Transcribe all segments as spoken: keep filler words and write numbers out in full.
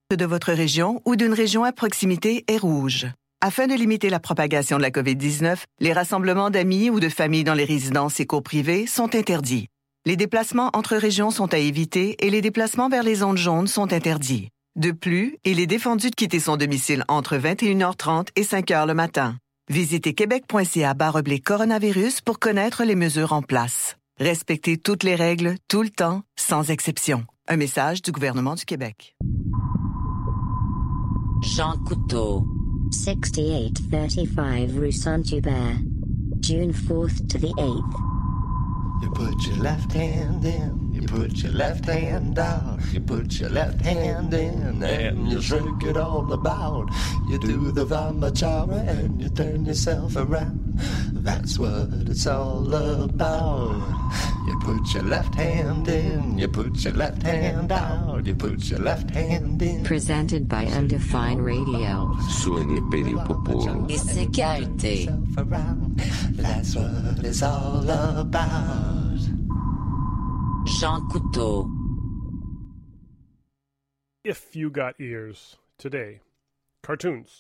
de votre région ou d'une région à proximité est rouge. Afin de limiter la propagation de la covid dix-neuf, les rassemblements d'amis ou de familles dans les résidences et cours privées sont interdits. Les déplacements entre régions sont à éviter et les déplacements vers les zones jaunes sont interdits. De plus, il est défendu de quitter son domicile entre vingt et une heures trente et cinq heures le matin. Visitez québec.ca barre oblique coronavirus pour connaître les mesures en place. Respectez toutes les règles, tout le temps, sans exception. Un message du gouvernement du Québec. Jean Couteau. sixty-eight thirty-five Rue Saint-Hubert. June fourth to the eighth. You put your left hand in, you put your left hand out, you put your left hand in and you shake it all about. You do the Vamachara and you turn yourself around. That's what it's all about. You put your left hand in, you put your left hand out, you put your left hand in. Presented by Undefined Radio. Suoni per il popolo. E sécurité. That's what it's all about. Jean Couteau. If You Got Ears, today, cartoons.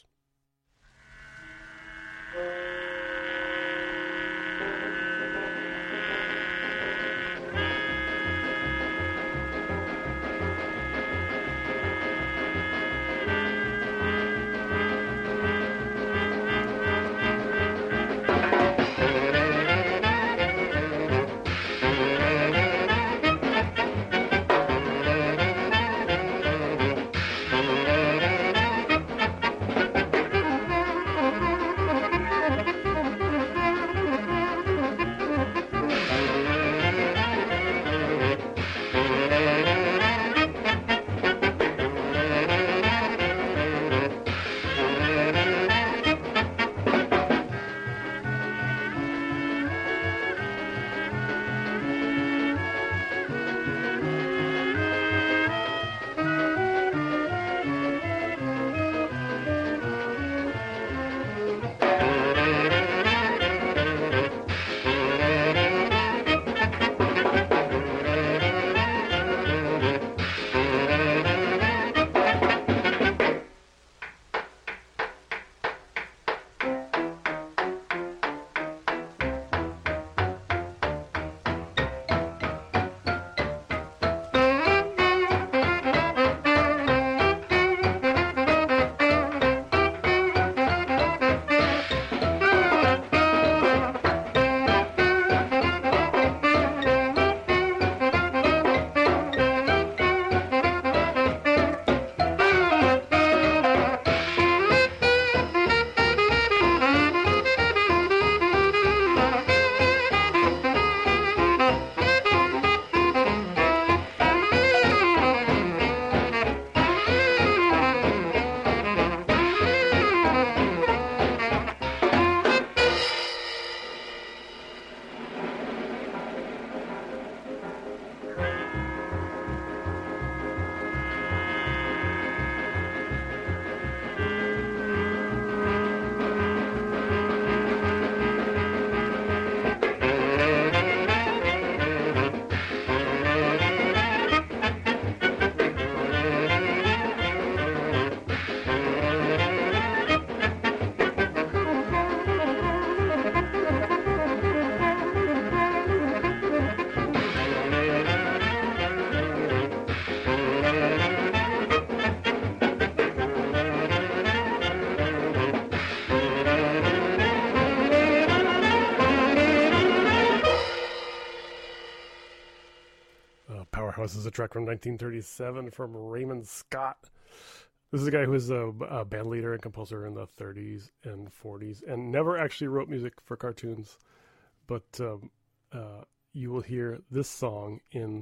This is a track from nineteen thirty-seven from Raymond Scott. This is a guy who was a, a band leader and composer in the thirties and forties and never actually wrote music for cartoons. But um, uh, you will hear this song in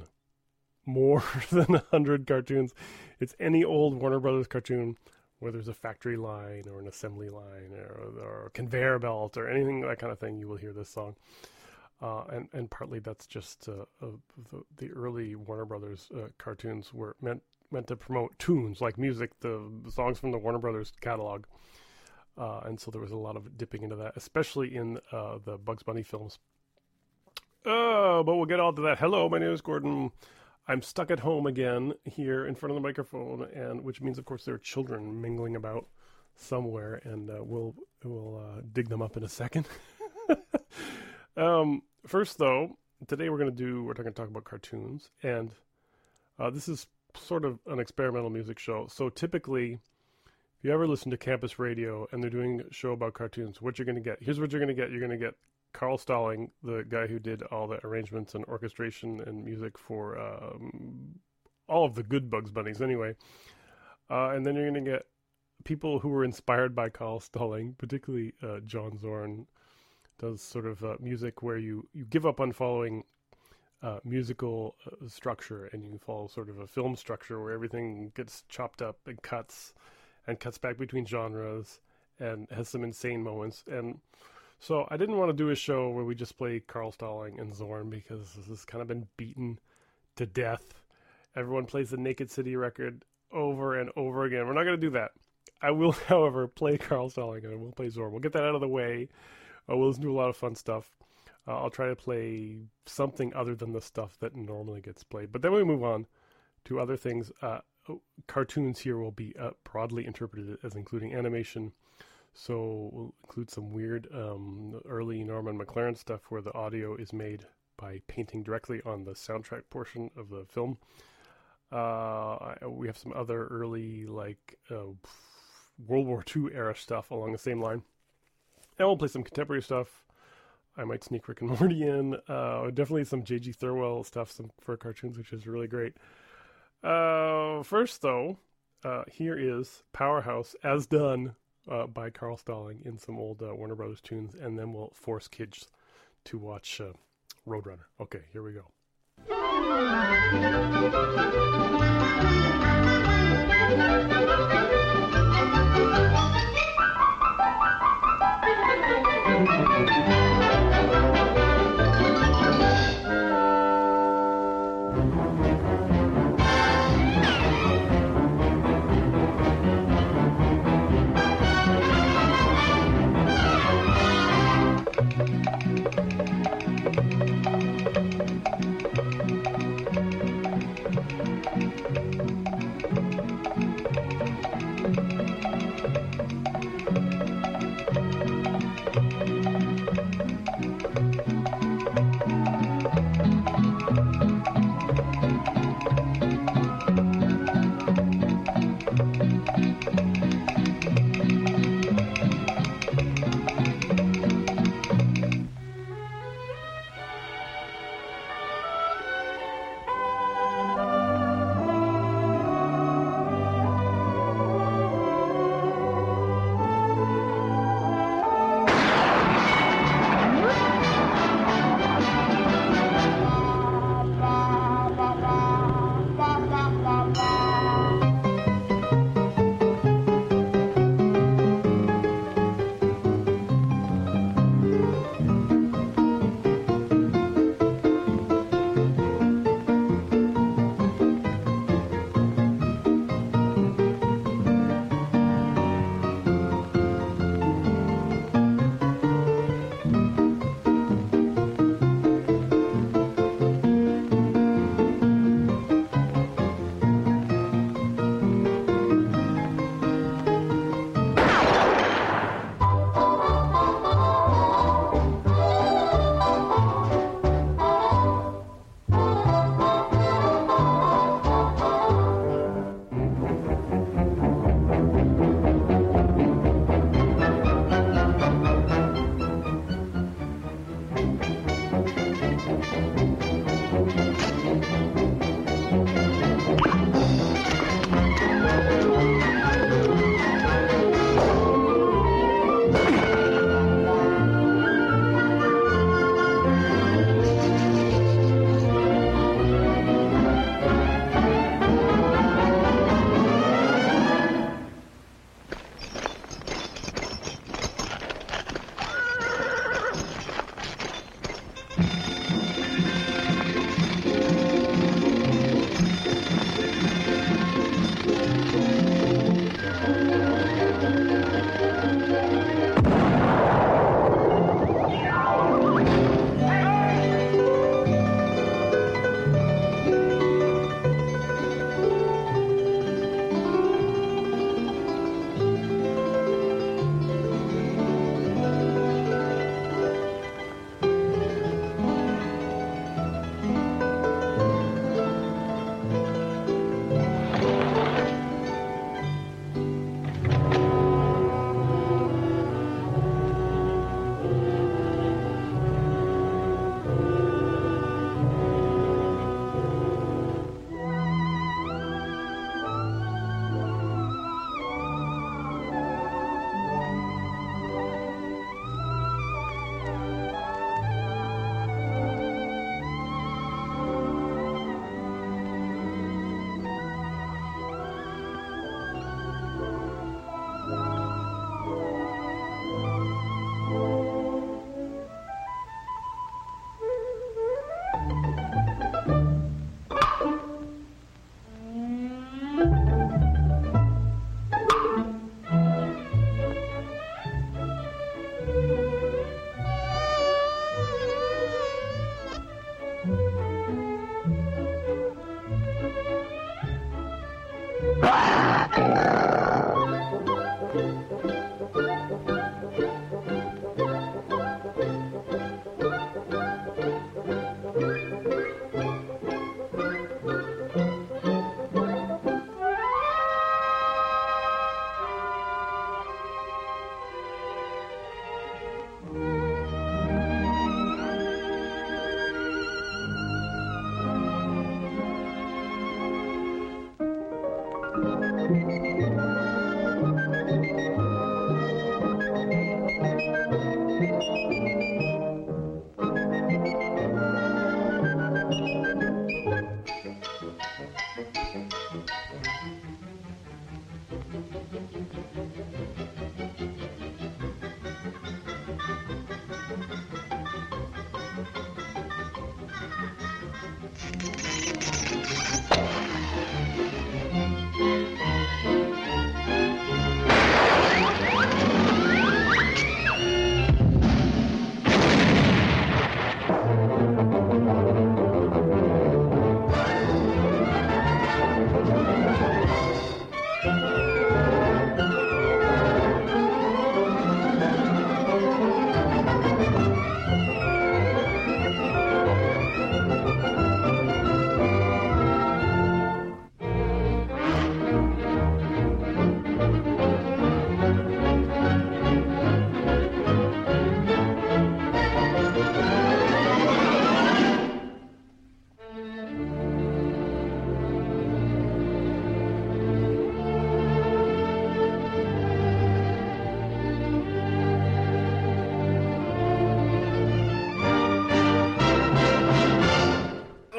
more than a hundred cartoons. It's any old Warner Brothers cartoon where there's a factory line or an assembly line or, or a conveyor belt or anything, that kind of thing. You will hear this song. Uh, and, and partly that's just uh, uh, the, the early Warner Brothers uh, cartoons were meant meant to promote tunes, like music, the, the songs from the Warner Brothers catalog. Uh, and so there was a lot of dipping into that, especially in uh, the Bugs Bunny films. Oh, but we'll get on to that. Hello, my name is Gordon. I'm stuck at home again here in front of the microphone, and which means, of course, there are children mingling about somewhere, and uh, we'll we'll uh, dig them up in a second. um, first, though, today we're going to do we're going to talk about cartoons, and uh, this is sort of an experimental music show. So typically, if you ever listen to campus radio and they're doing a show about cartoons, what you're going to get, here's what you're going to get. You're going to get Carl Stalling, the guy who did all the arrangements and orchestration and music for um, all of the good Bugs Bunnies anyway. Uh, and then you're going to get people who were inspired by Carl Stalling, particularly uh, John Zorn, does sort of uh, music where you, you give up on following Uh, musical uh, structure, and you follow sort of a film structure where everything gets chopped up and cuts and cuts back between genres and has some insane moments. And so I didn't want to do a show where we just play Carl Stalling and Zorn, because this has kind of been beaten to death. Everyone plays the Naked City record over and over again. We're not going to do that. I will, however, play Carl Stalling and I will play Zorn. We'll get that out of the way. Uh, we'll listen to a lot of fun stuff. Uh, I'll try to play something other than the stuff that normally gets played. But then we move on to other things. Uh, cartoons here will be uh, broadly interpreted as including animation. So we'll include some weird um, early Norman McLaren stuff where the audio is made by painting directly on the soundtrack portion of the film. Uh, we have some other early like uh, World War Two era stuff along the same line. And we'll play some contemporary stuff. I might sneak Rick and Morty in. Uh, definitely some J G Thirlwell stuff some, for cartoons, which is really great. Uh, first, though, uh, here is Powerhouse, as done uh, by Carl Stalling in some old uh, Warner Brothers tunes, and then we'll force kids to watch uh, Roadrunner. Okay, here we go.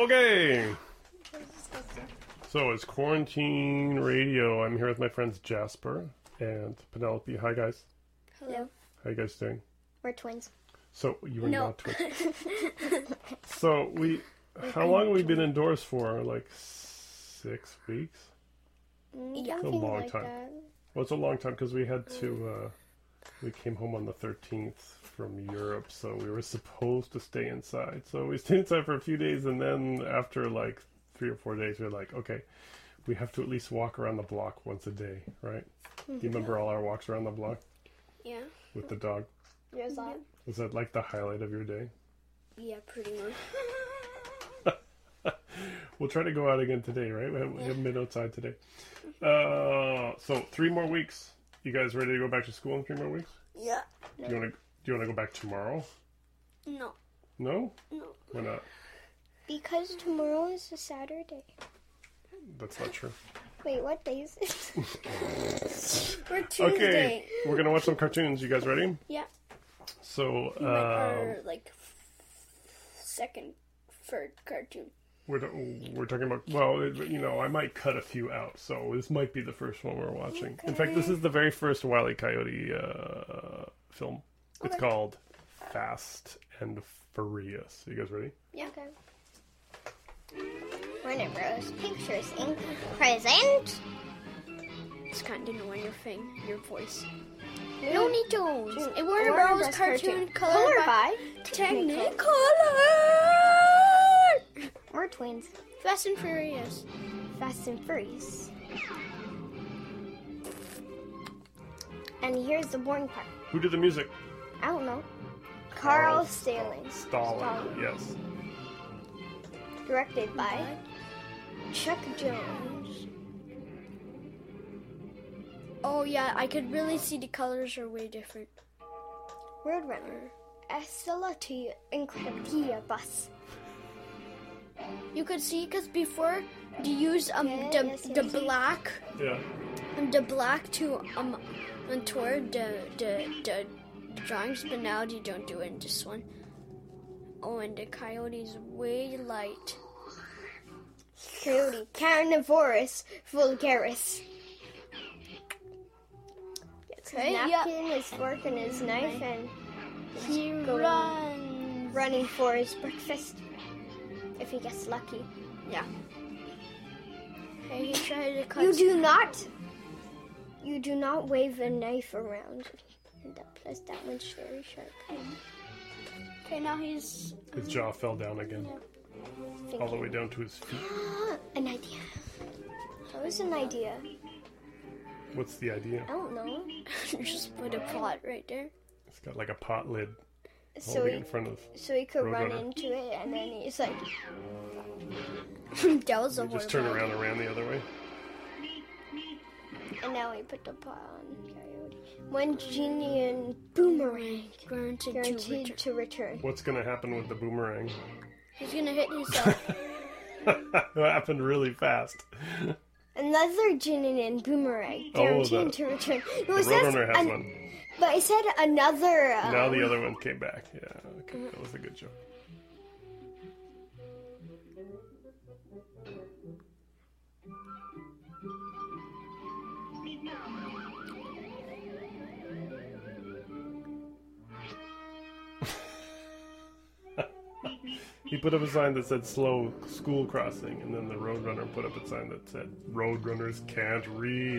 Okay. So it's Quarantine Radio. I'm here with my friends Jasper and Penelope. Hi, guys. Hello. How you guys doing? We're twins. So you were No. not twins. So we, how long have we been indoors for? Like six weeks? Yeah, It's a long time. Well, it's a long time because we had to, uh, we came home on the thirteenth from Europe, so we were supposed to stay inside. So we stayed inside for a few days, and then after like three or four days, we were like, okay, we have to at least walk around the block once a day, right? Do you remember all our walks around the block Yeah. with the dog? There's that. Was that like the highlight of your day? Yeah, pretty much. We'll try to go out again today, right? We haven't, we haven't been outside today. Uh, so three more weeks. You guys ready to go back to school in three more weeks? Yeah. Do you want to? Do you want to go back tomorrow? No. No? No. Why not? Because tomorrow is a Saturday. That's not true. Wait, what day is it? We're Tuesday. Okay, we're gonna watch some cartoons. You guys ready? Yeah. So, Like uh, our like second, third cartoon. we're we're talking about. Well, it, you know, I might cut a few out, so this might be the first one we're watching. In fact, this is the very first Wile E. Coyote uh, film. It's Okay. called Fast and Furious. You guys ready? Yeah. Okay. Warner Bros. Pictures Incorporated present. It's kind of annoying your thing, your voice. Looney Tunes. A Warner Bros. cartoon colored by Technicolor. We're twins. Fast and Furious. Fast and Furious. And here's the boring part. Who did the music? I don't know. Carl Stalling. Stalin. Yes. Directed by Chuck Jones. Oh yeah, I could really see the colors are way different. Roadrunner. Estelati Incredibus. You could see because before they used um Yeah, the yes, the yes. black Yeah. the black to um untoward the the the drawings, but now they don't do it in this one. Oh, and the coyote's way light. Coyote, carnivorous, vulgaris. Gets his Okay, yeah. napkin, his fork, and his knife, and he runs, running for his breakfast. If he gets lucky. Yeah. Hey, he tried to cut. You do not. You do not wave a knife around. And that plus that one's very sharp. Okay, now he's His jaw fell down again, thinking. all the way down to his feet. An idea. That was an idea. What's the idea? I don't know. Just put a pot right there. It's got like a pot lid So holding he, in front of. so he could run Roadrunner. into it, and then he's like. that was a You just horrible turn around idea. and ran the other way. And now we put the pot on Coyote. When Genie and Boomerang guaranteed, guaranteed to return. to return. What's gonna happen with the boomerang? He's gonna hit himself. That happened really fast. Another Genie and Boomerang Oh, guaranteed the- to return. No, The it says Roadrunner has an- one. But it said another. Um, Now the other one came back. Yeah, okay, that was a good joke. He put up a sign that said slow school crossing, and then the Roadrunner put up a sign that said Roadrunners can't read.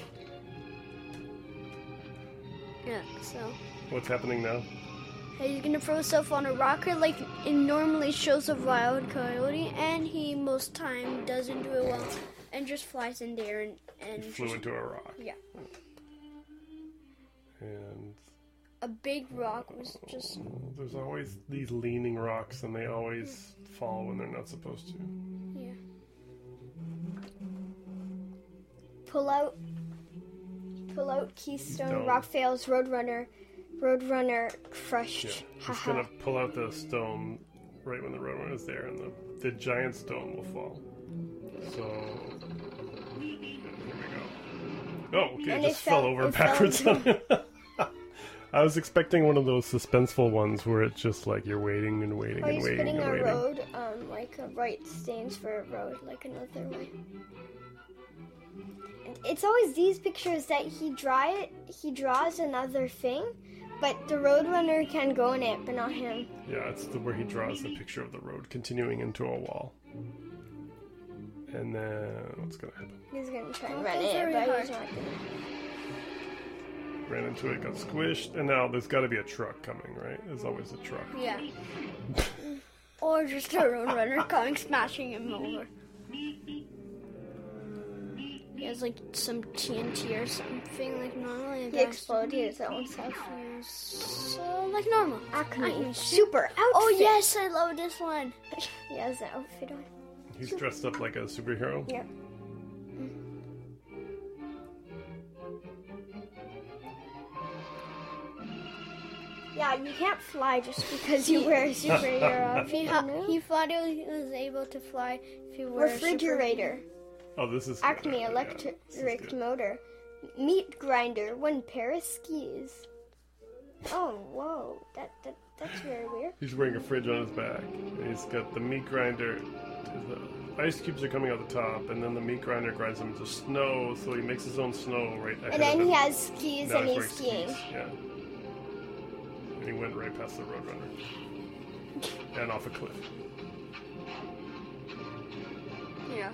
Yeah, so. What's happening now? Hey, he's gonna throw himself on a rocker like it normally shows a wild coyote, and he most time doesn't do it well, and just flies in there and and He flew just- into a rock. yeah, And a big rock was just there's always these leaning rocks, and they always fall when they're not supposed to. yeah. Pull out, pull out Keystone, Stone. rock fails, Roadrunner, Roadrunner crushed. Yeah, he's Haha. gonna pull out the stone right when the Roadrunner is there, and the, the giant stone will fall. So here we go. Oh, okay, And it it just fell fell- over it fell backwards into- on him. I was expecting one of those suspenseful ones where it's just like you're waiting and waiting Or and he's waiting putting and a waiting. road, um, like a right stands for a road, like another way. And it's always these pictures that he draw it. He draws another thing, but the Roadrunner can go in it, but not him. Yeah, it's the where he draws the picture of the road continuing into a wall. And then what's gonna happen? He's gonna try and Don't run go it, very but hard. he's not gonna. Ran into it, got squished, and now there's got to be a truck coming, right? There's always a truck. Yeah. Or just a Roadrunner coming smashing him over. He has like some T N T or something, like normally. He exploded his own self. So, like normal. Acme super outfit. Oh yes, I love this one. He has the outfit on. He's dressed up like a superhero. Yep. Yeah, you can't fly just because you wear a superhero outfit. He, ha- he thought he was able to fly if he were Refrigerator. Oh, this is Acme yeah, electric this is good. motor. Meat grinder. One pair of skis. Oh, whoa. That, that That's very weird. He's wearing a fridge on his back, and he's got the meat grinder. The ice cubes are coming out the top, and then the meat grinder grinds them into snow, so he makes his own snow right ahead And then of him. he has skis Now and he's wearing skiing. skis, yeah. And he went right past the Roadrunner. And off a cliff. Yeah.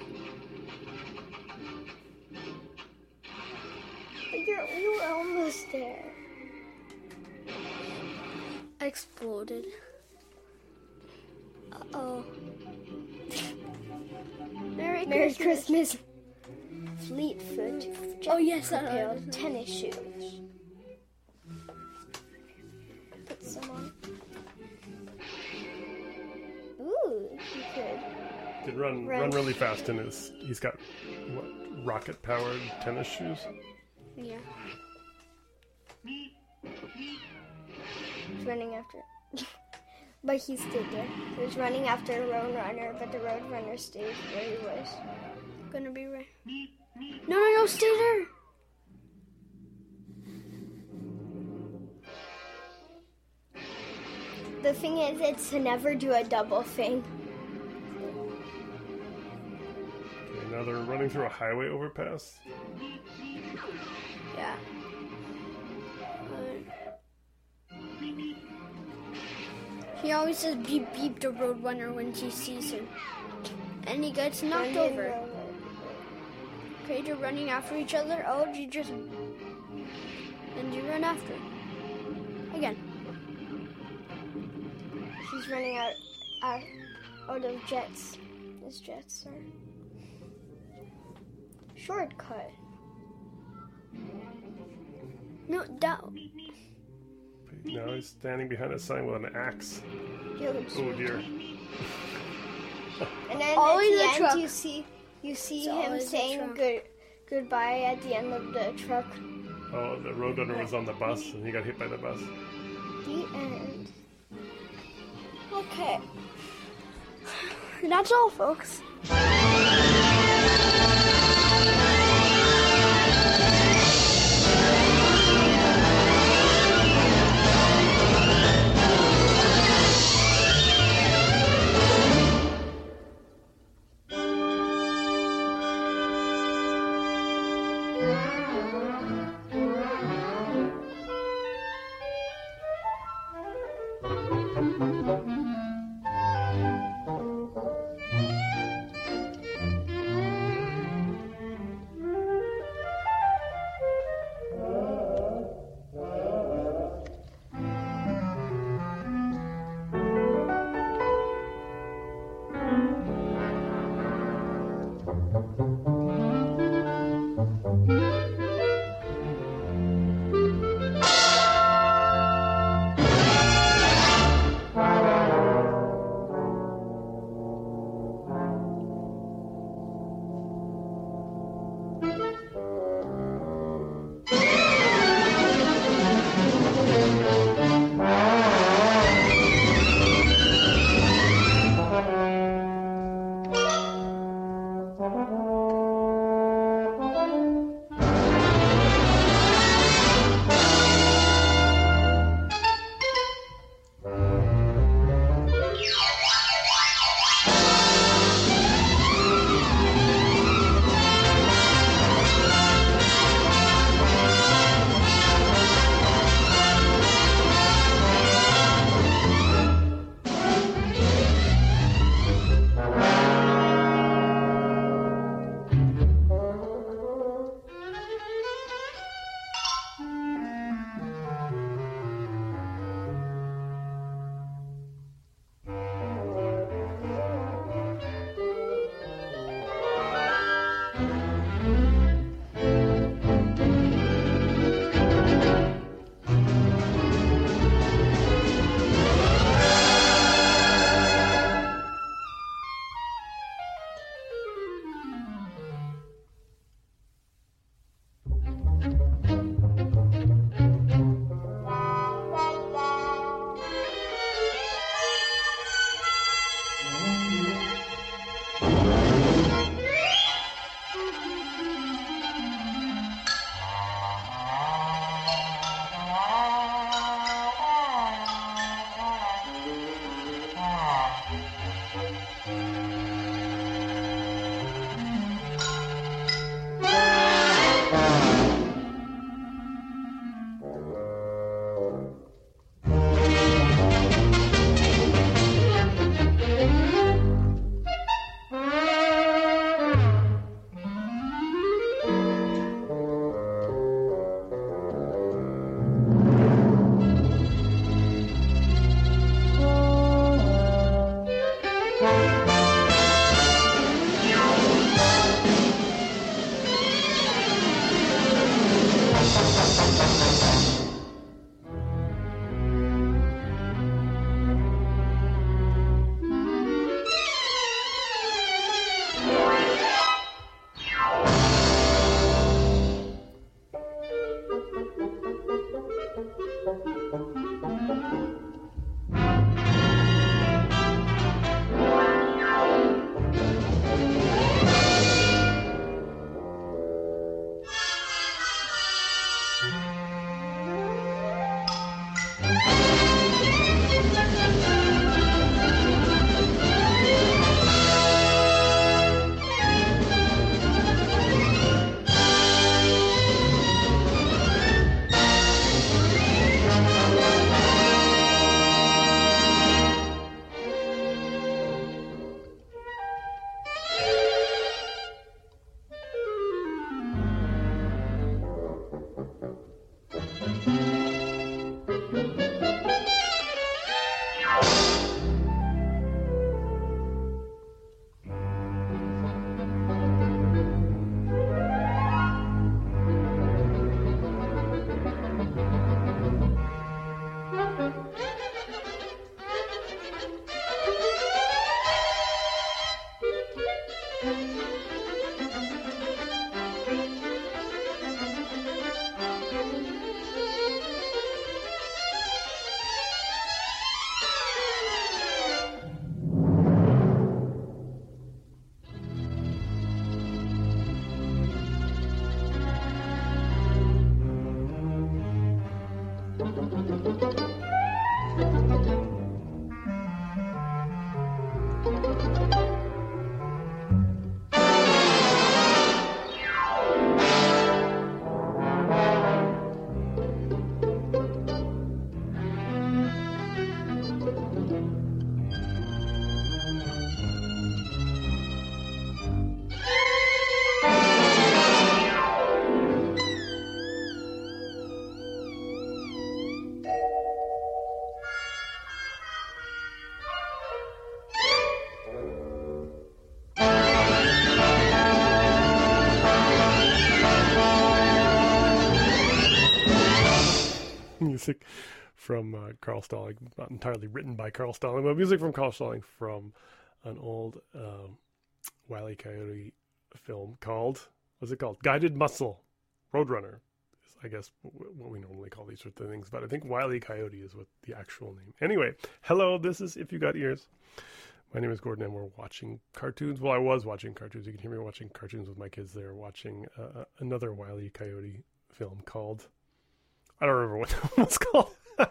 But you're, you were almost there. Exploded. Uh oh. Merry, Merry Christmas. Christmas. Fleetfoot. Oh yes, I Jet know. propelled tennis shoes. Put some on. Ooh, you could. Could run Run. run really fast in his. He's got what rocket powered tennis shoes. Yeah. He's running after. But he stayed there. He was running after a Roadrunner, but the Roadrunner stayed where he was. Gonna be right. No, no, no, stay there. The thing is, it's to never do a double thing. Okay, now they're running through a highway overpass. Yeah. He always says beep beep to Roadrunner when he sees him. And he gets knocked Running over. Roadrunner. Okay, they're running after each other. Oh, you just... And you run after. Again. He's running out, out, out of jets. His jets are... Shortcut. No, down. Now he's standing behind a sign with an axe. Huge. Oh dear. And then Always at a the end, truck. you see you see It's him always a saying truck. good goodbye at the end of the truck. Oh, the Roadrunner was on the bus and he got hit by the bus. The end. Okay. That's all, folks. Music from uh, Carl Stalling, not entirely written by Carl Stalling, but music from Carl Stalling from an old um, Wile E. Coyote film called, what's it called? Guided Muscle, Roadrunner, is I guess what we normally call these sorts of things, but I think Wile E. Coyote is what the actual name. Anyway, hello, this is If You Got Ears. My name is Gordon, and we're watching cartoons. Well, I was watching cartoons. You can hear me watching cartoons with my kids. They're watching uh, another Wile E. Coyote film called, I don't remember what it was called.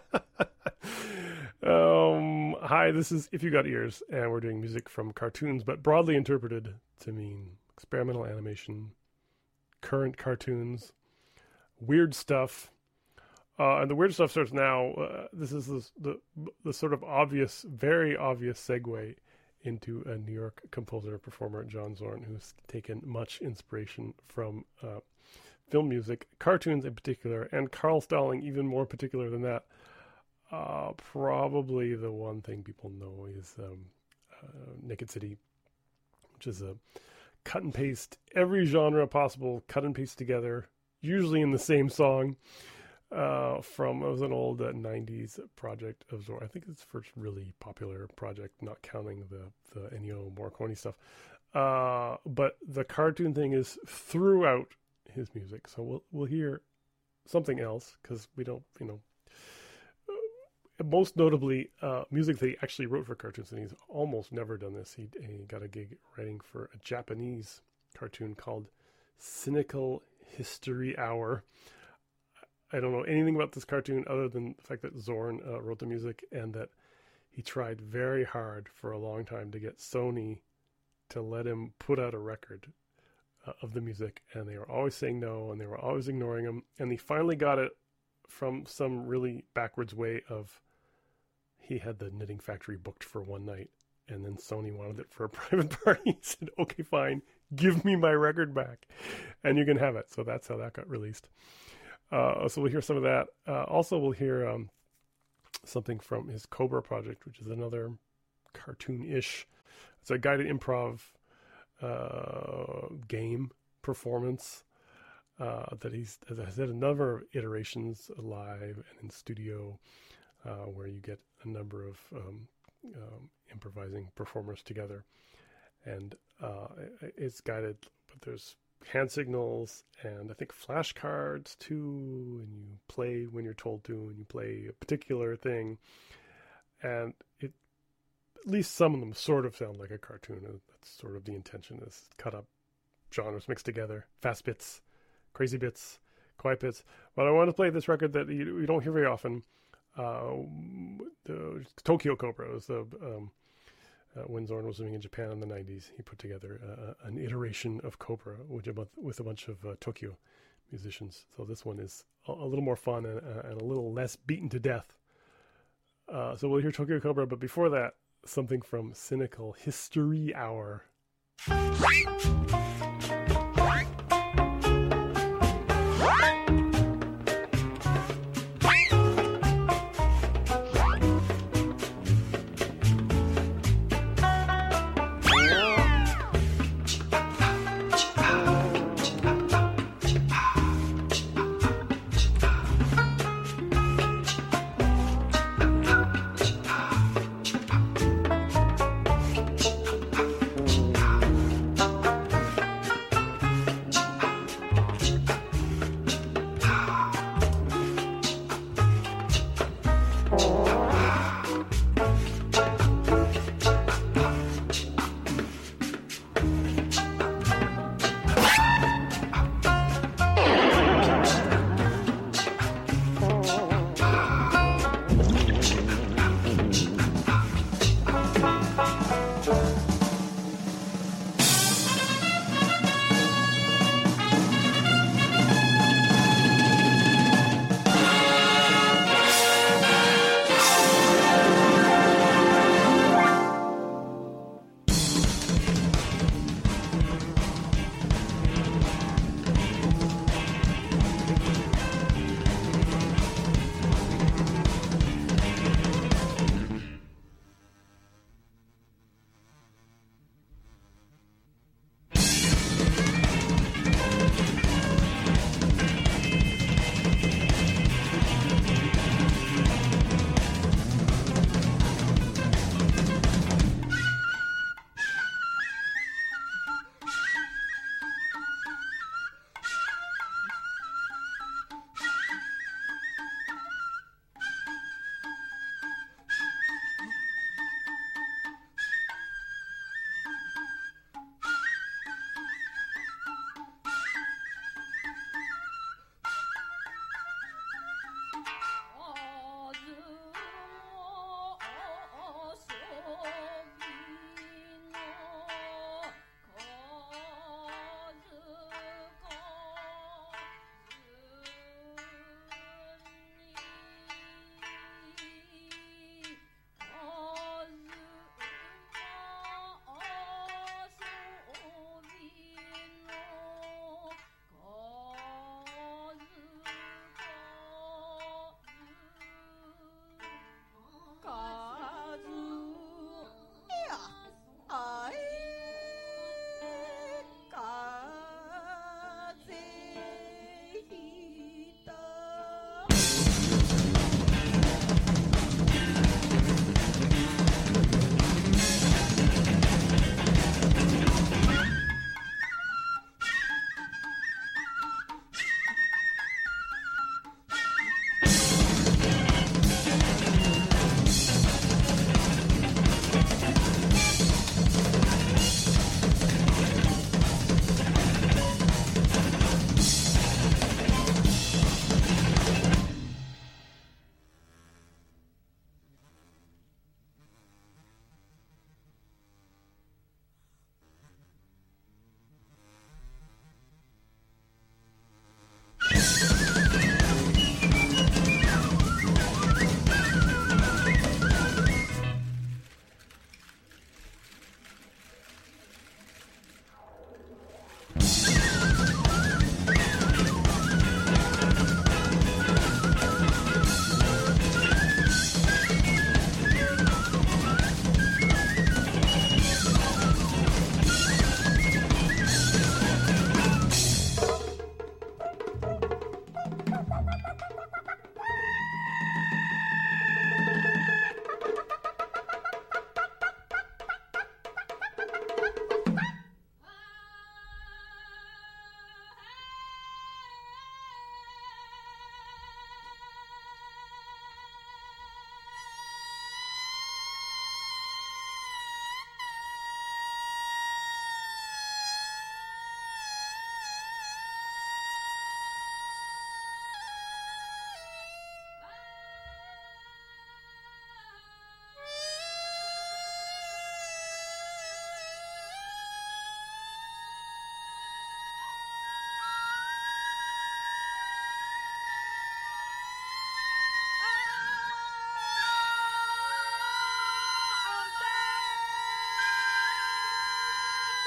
um, hi, this is If You Got Ears, and we're doing music from cartoons, but broadly interpreted to mean experimental animation, current cartoons, weird stuff. Uh, and the weird stuff starts now. Uh, this is the, the the sort of obvious, very obvious segue into a New York composer and performer, John Zorn, who's taken much inspiration from uh, film music, cartoons in particular, and Carl Stalling even more particular than that. Uh, probably the one thing people know is um, uh, Naked City, which is a cut and paste, every genre possible, cut and paste together, usually in the same song, uh, from, it was an old uh, nineties project of Zorn. I think it's the first really popular project, not counting the, the Ennio Morricone stuff. Uh, but the cartoon thing is throughout his music, so we'll we'll hear something else, because we don't, you know, uh, most notably uh, music that he actually wrote for cartoons, and he's almost never done this. He, he got a gig writing for a Japanese cartoon called Cynical History Hour. I don't know anything about this cartoon other than the fact that Zorn uh, wrote the music, and that he tried very hard for a long time to get Sony to let him put out a record of the music, and they were always saying no, and they were always ignoring him, and he finally got it from some really backwards way of, he had the Knitting Factory booked for one night, and then Sony wanted it for a private party. He said, okay, fine, give me my record back, and you can have it. So that's how that got released. Uh, so we'll hear some of that. Uh, also, we'll hear um, something from his Cobra project, which is another cartoon-ish. It's a guided improv uh game performance uh that he's, as I said, a number of iterations live and in studio, uh where you get a number of um, um improvising performers together, and uh it's guided, but there's hand signals and I think flashcards too, and you play when you're told to, and you play a particular thing, and it, at least some of them sort of sound like a cartoon. That's sort of the intention, is cut up genres mixed together, fast bits, crazy bits, quiet bits. But I want to play this record that you, you don't hear very often. Uh, the Tokyo Cobra was the, um, uh, when Zorn was living in Japan in the nineties, he put together uh, an iteration of Cobra with a, with a bunch of uh, Tokyo musicians. So this one is a, a little more fun and, uh, and a little less beaten to death. Uh, so we'll hear Tokyo Cobra, but before that, something from Cynical History Hour.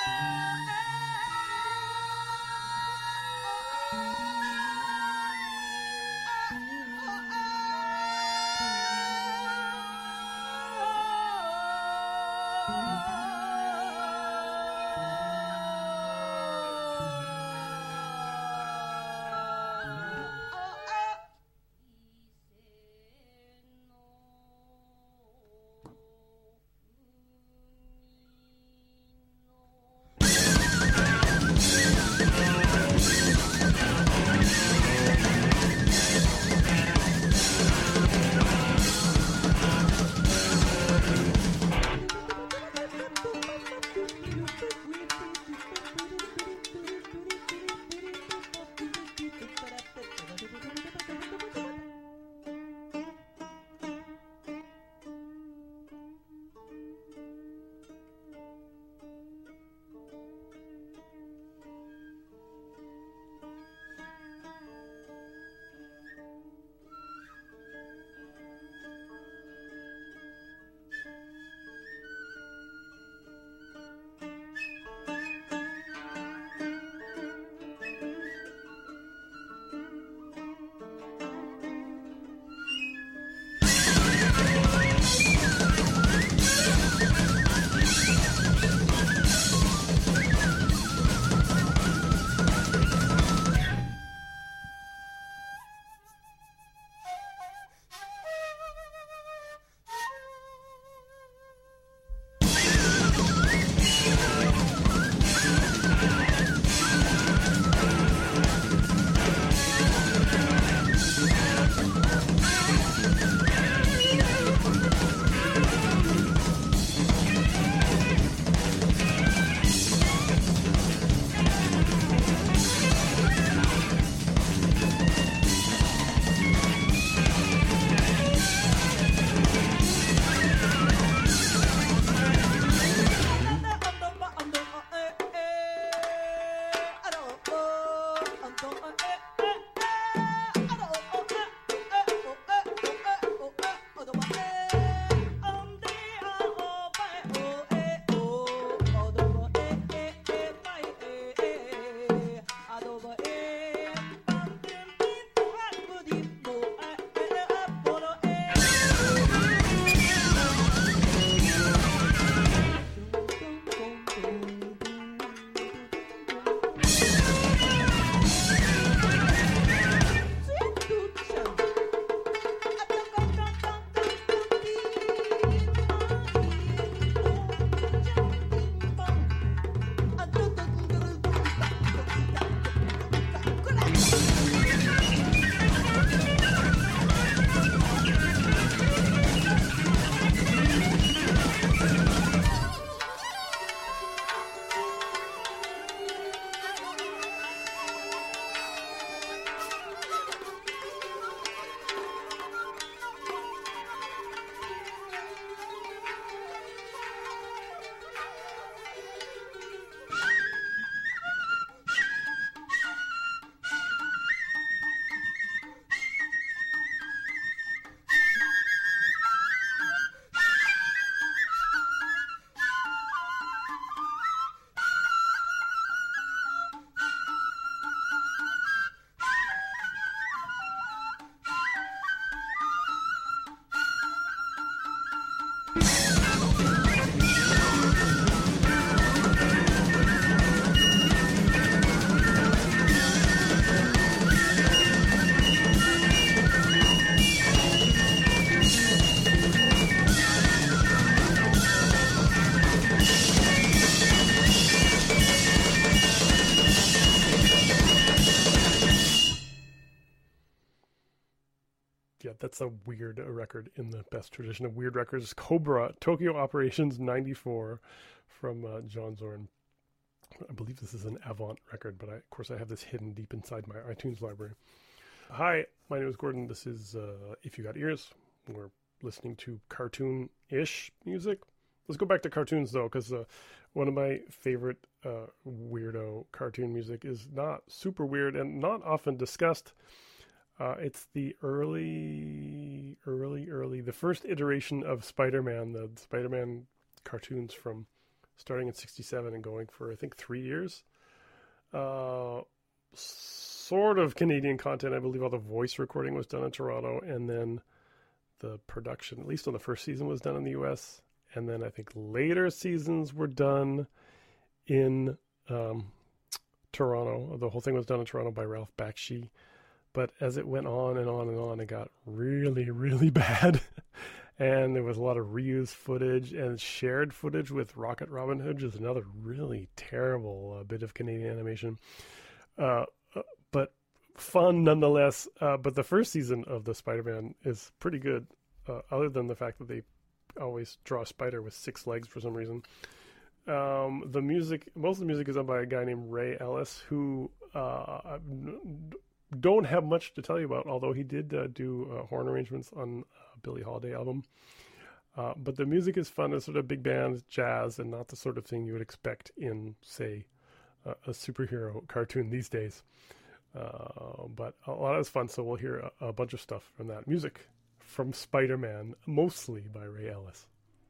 Yeah, that's a weird record in the best tradition of weird records. Cobra, Tokyo Operations ninety-four from uh, John Zorn. I believe this is an Avant record, but I, of course I have this hidden deep inside my iTunes library. Hi, my name is Gordon. This is uh, If You Got Ears. We're listening to cartoon-ish music. Let's go back to cartoons, though, because uh, one of my favorite uh, weirdo cartoon music is not super weird and not often discussed. Uh, it's the early, early, early, the first iteration of Spider-Man, the Spider-Man cartoons from starting in sixty-seven and going for, I think, three years. Uh, sort of Canadian content. I believe all the voice recording was done in Toronto, and then the production, at least on the first season, was done in the U S. And then I think later seasons were done in um, Toronto. The whole thing was done in Toronto by Ralph Bakshi. But as it went on and on and on, it got really, really bad. And there was a lot of reused footage and shared footage with Rocket Robin Hood, which is another really terrible uh, bit of Canadian animation. Uh, uh, but fun nonetheless. Uh, but the first season of the Spider-Man is pretty good, uh, other than the fact that they always draw a spider with six legs for some reason. Um, the music, most of the music is done by a guy named Ray Ellis, who uh, don't have much to tell you about, although he did uh, do uh, horn arrangements on a Billie Holiday album. Uh, but the music is fun. It's sort of big band jazz and not the sort of thing you would expect in, say, uh, a superhero cartoon these days. Uh, but a lot of it's fun, so we'll hear a, a bunch of stuff from that. Music from Spider-Man, mostly by Ray Ellis.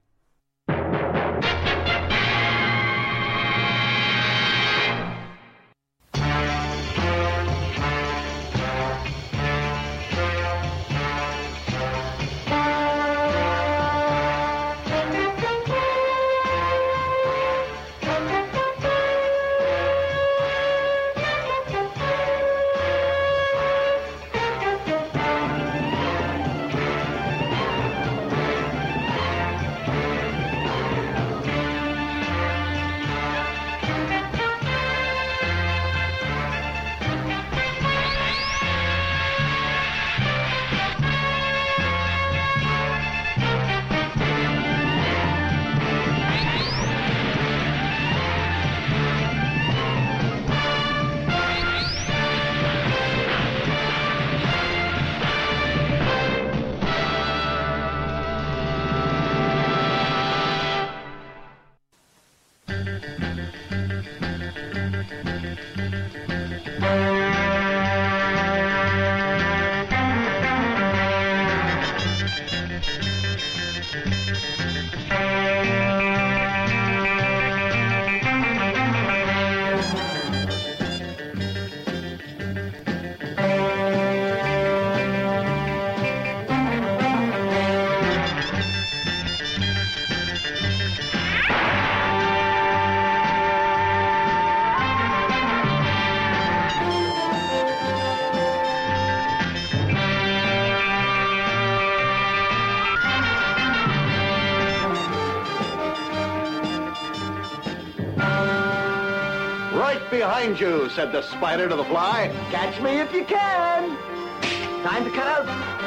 Behind you, said the spider to the fly. Catch me if you can. Time to cut out.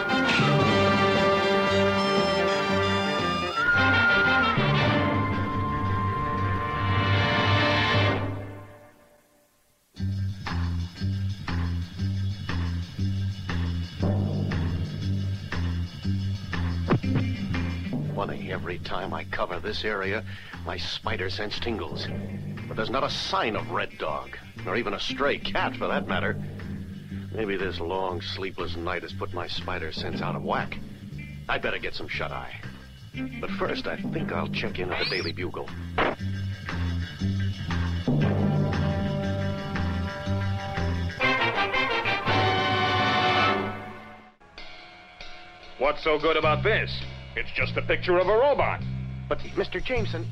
Funny, every time I cover this area, my spider sense tingles. But there's not a sign of Red Dog, nor even a stray cat for that matter. Maybe this long, sleepless night has put my spider sense out of whack. I'd better get some shut-eye. But first, I think I'll check in at the Daily Bugle. What's so good about this? It's just a picture of a robot. But, Mister Jameson...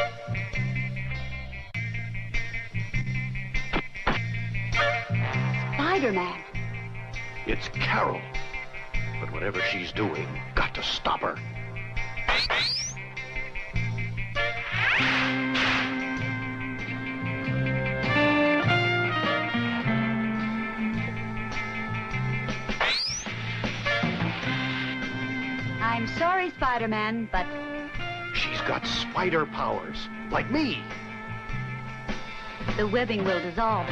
Spider-Man. It's Carol. But whatever she's doing, got to stop her. I'm sorry, Spider-Man, but... She's got spider powers, like me. The webbing will dissolve.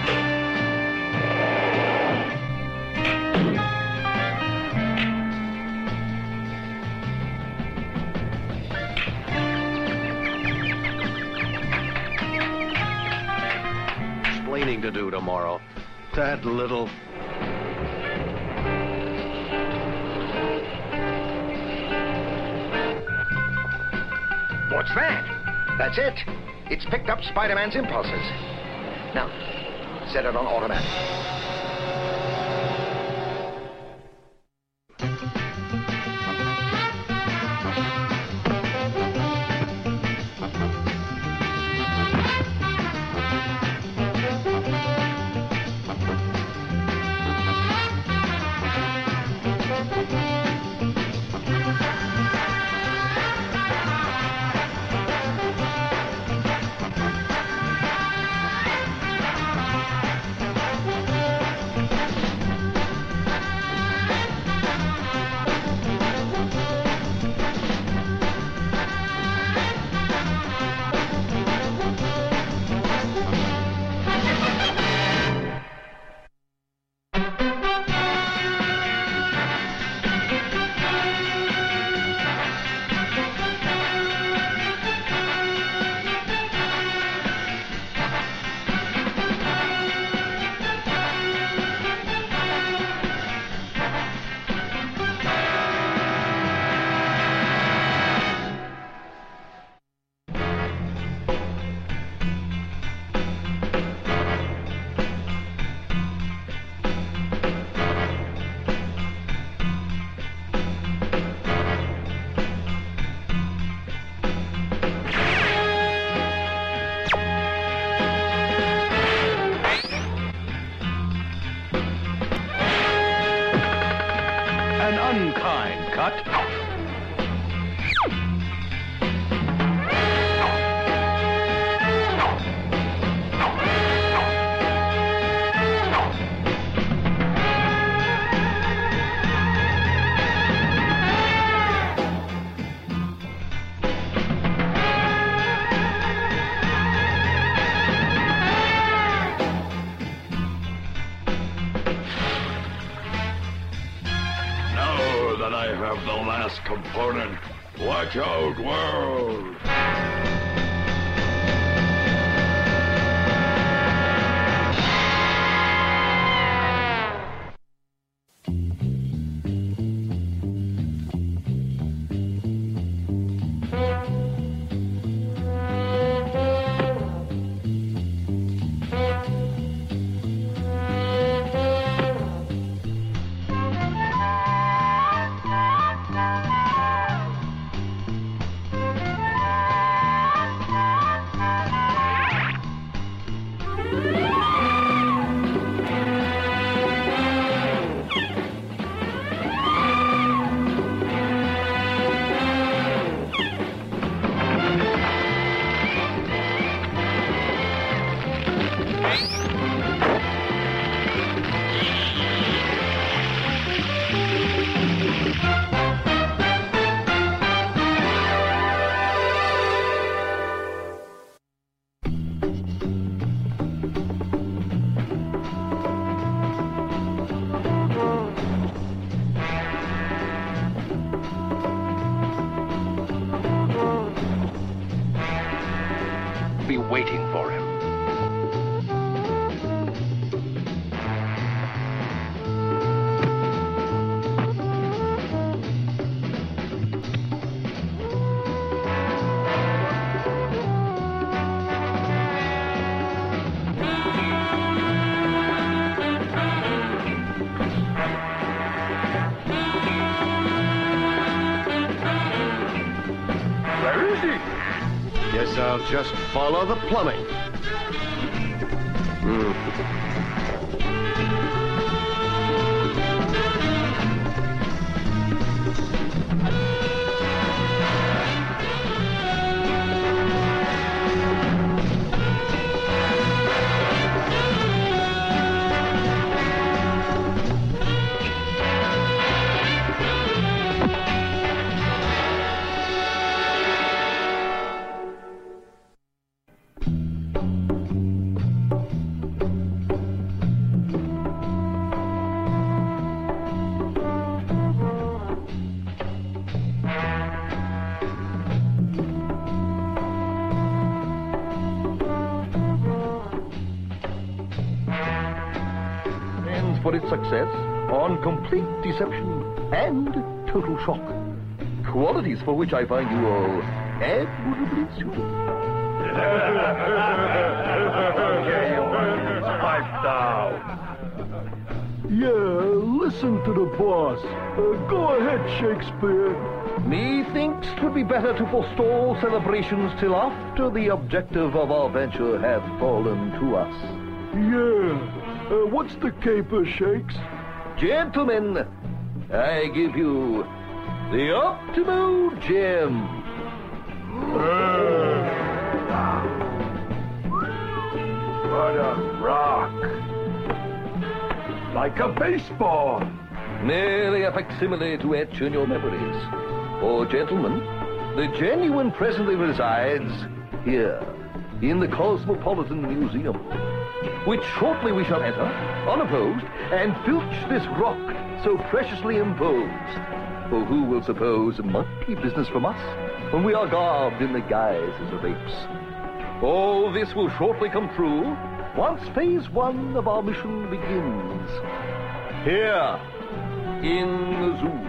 Explaining to do tomorrow. That little... What's that? That's it. It's picked up Spider-Man's impulses. Now, set it on automatic. Unkind cut. The last component. Watch out, world! Be waiting for him. Where is he? Guess I'll just follow the plumbing. Hmm. For its success on complete deception and total shock. Qualities for which I find you all admirably suited. Okay, pipe down. Yeah, listen to the boss. Uh, go ahead, Shakespeare. Methinks 'twould be better to forestall celebrations till after the objective of our venture hath fallen to us. Yeah. Uh, what's the caper, Shakes? Gentlemen, I give you the Optimo Gem. What a rock. Like a baseball. Merely a facsimile to etch in your memories. For, gentlemen, the genuine presently resides here, in the Cosmopolitan Museum, which shortly we shall enter, unopposed, and filch this rock so preciously imposed. For who will suppose monkey business from us when we are garbed in the guises of apes? All this will shortly come true once phase one of our mission begins. Here, in the zoo.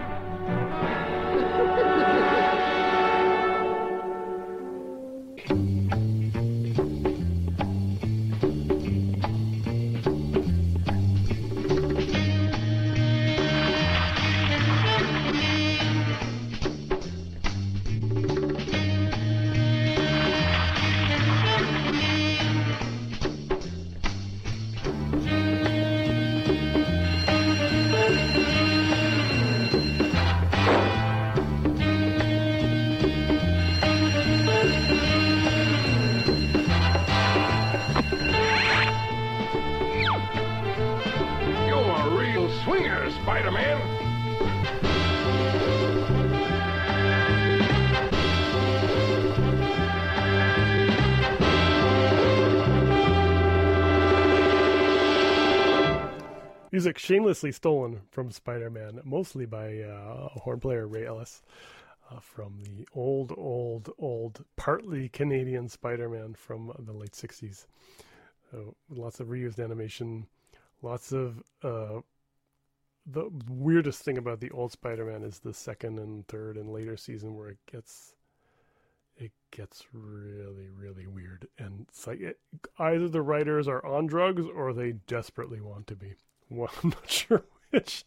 Music shamelessly stolen from Spider-Man, mostly by uh, horn player Ray Ellis, uh, from the old, old, old, partly Canadian Spider-Man from the late sixties. So lots of reused animation, lots of... Uh, the weirdest thing about the old Spider-Man is the second and third and later season where it gets... It gets really, really weird. And it's like it, either the writers are on drugs or they desperately want to be. Well, I'm not sure which.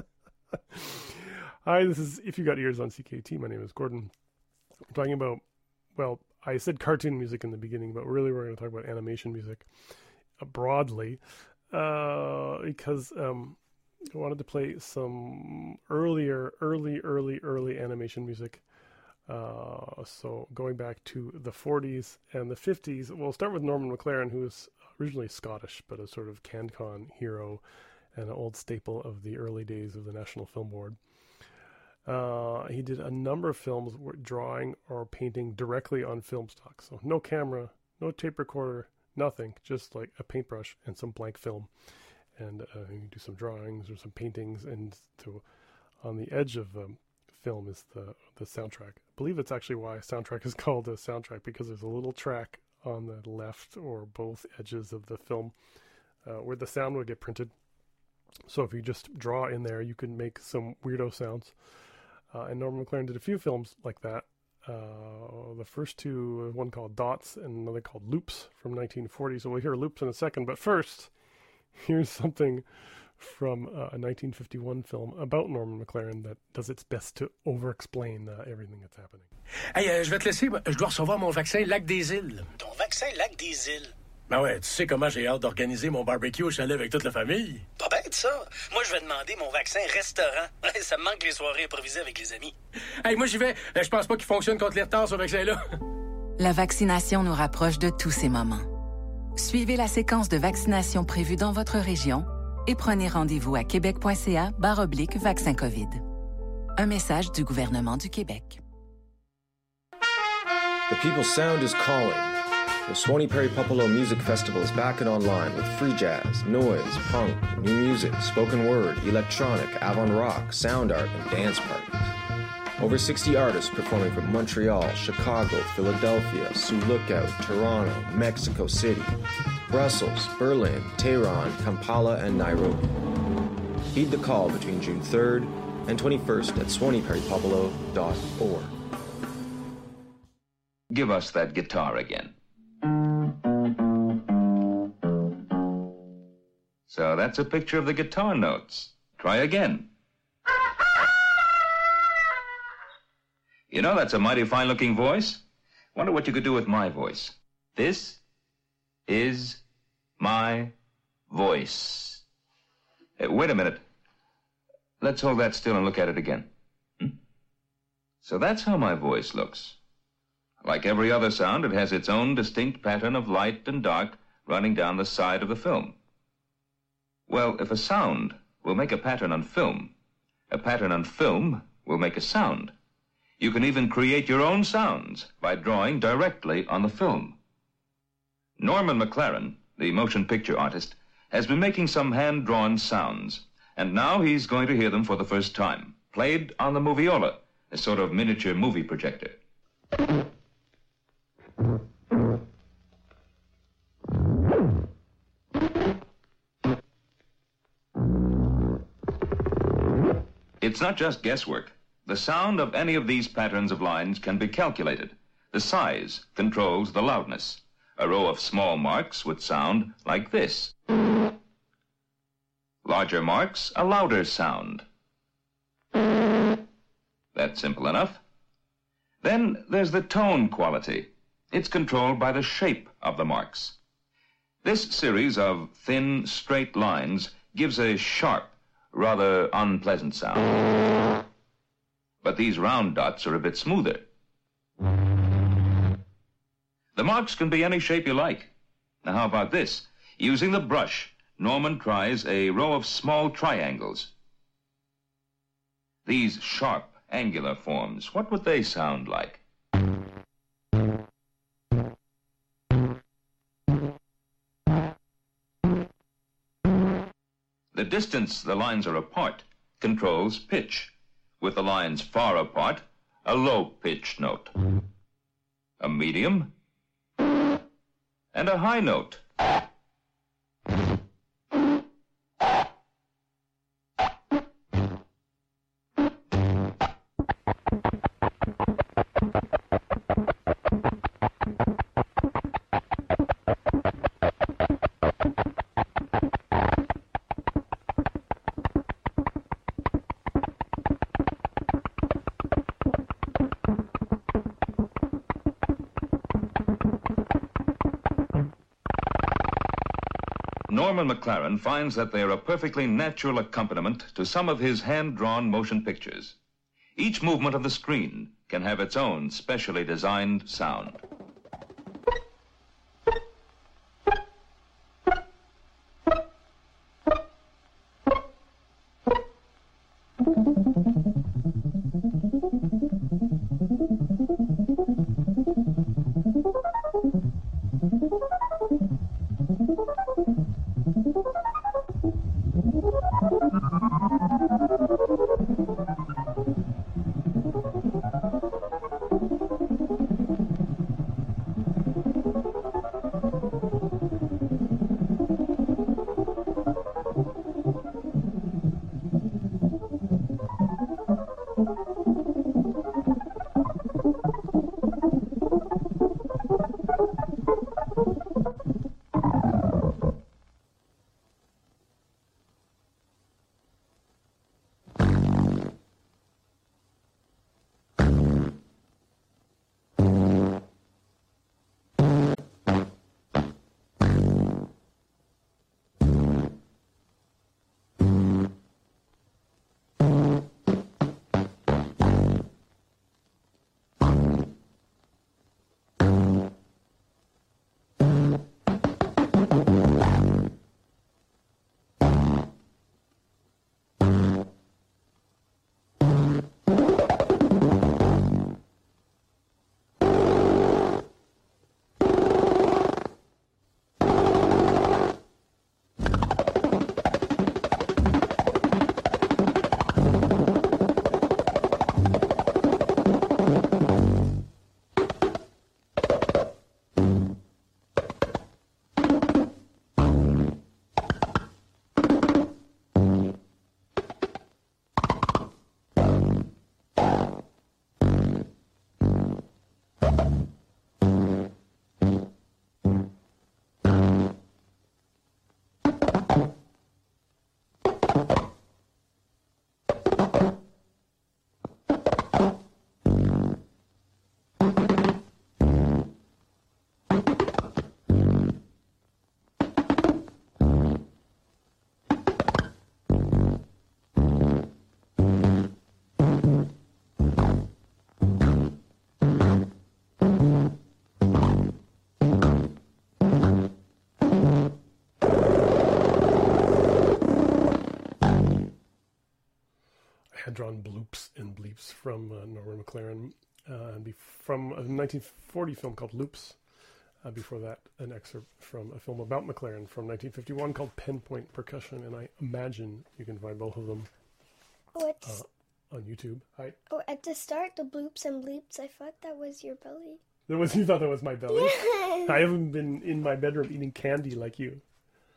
Hi, this is If You Got Ears on C K T. My name is Gordon. I'm talking about, well, I said cartoon music in the beginning, but really we're going to talk about animation music uh, broadly uh, because um, I wanted to play some earlier, early, early, early animation music. Uh, so going back to the forties and the fifties, we'll start with Norman McLaren, who is originally Scottish, but a sort of CanCon hero and an old staple of the early days of the National Film Board. Uh, he did a number of films drawing or painting directly on film stock. So no camera, no tape recorder, nothing, just like a paintbrush and some blank film. And uh, you do some drawings or some paintings, and to, on the edge of um, film is the, the soundtrack. I believe it's actually why a soundtrack is called a soundtrack, because there's a little track on the left or both edges of the film uh, where the sound would get printed. So if you just draw in there, you can make some weirdo sounds. Uh, and Norman McLaren did a few films like that. Uh, the first two, one called Dots and another called Loops from nineteen forty. So we'll hear Loops in a second. But first, here's something from uh, a nineteen fifty-one film about Norman McLaren that does its best to over-explain uh, everything that's happening. Hey, euh, je vais te laisser. Je dois recevoir mon vaccin Lac des Îles. Ton vaccin Lac des Îles? Ben ouais, tu sais comment j'ai hâte d'organiser mon barbecue au chalet avec toute la famille. Pas bête, ça. Moi, je vais demander mon vaccin restaurant. Ça me manque les soirées improvisées avec les amis. Hey, moi, j'y vais. Je pense pas qu'il fonctionne contre les retards, ce vaccin-là. La vaccination nous rapproche de tous ces moments. Suivez la séquence de vaccination prévue dans votre région et prenez rendez-vous à québec.ca barre oblique vaccin COVID. Un message du gouvernement du Québec. The People's Sound is calling. The Swanee Perry Popolo Music Festival is back and online with free jazz, noise, punk, new music, spoken word, electronic, avant-rock, sound art, and dance parties. Over sixty artists performing from Montreal, Chicago, Philadelphia, Sioux Lookout, Toronto, Mexico City, Brussels, Berlin, Tehran, Kampala, and Nairobi. Heed the call between June third and twenty-first at swanee perry popolo dot org. Give us that guitar again. So that's a picture of the guitar notes. Try again. You know, that's a mighty fine-looking voice. Wonder what you could do with my voice. This is my voice. Hey, wait a minute. Let's hold that still and look at it again. Hmm? So that's how my voice looks. Like every other sound, it has its own distinct pattern of light and dark running down the side of the film. Well, if a sound will make a pattern on film, a pattern on film will make a sound. You can even create your own sounds by drawing directly on the film. Norman McLaren, the motion picture artist, has been making some hand-drawn sounds, and now he's going to hear them for the first time, played on the Moviola, a sort of miniature movie projector. It's not just guesswork. The sound of any of these patterns of lines can be calculated. The size controls the loudness. A row of small marks would sound like this. Larger marks, a louder sound. That's simple enough. Then there's the tone quality. It's controlled by the shape of the marks. This series of thin, straight lines gives a sharp, rather unpleasant sound. But these round dots are a bit smoother. The marks can be any shape you like. Now, how about this? Using the brush, Norman tries a row of small triangles. These sharp, angular forms, what would they sound like? The distance the lines are apart controls pitch. With the lines far apart, a low pitch note, a medium, and a high note. Norman McLaren finds that they are a perfectly natural accompaniment to some of his hand-drawn motion pictures. Each movement of the screen can have its own specially designed sound. hand-drawn bloops and bleeps from uh, Norman McLaren, uh, and be- from a nineteen forty film called Loops. Uh, before that, an excerpt from a film about McLaren from nineteen fifty-one called Pinpoint Percussion, and I imagine you can find both of them oh, uh, on YouTube. Hi. Oh, at the start, the bloops and bleeps, I thought that was your belly. That was, you thought that was my belly? I haven't been in my bedroom eating candy like you.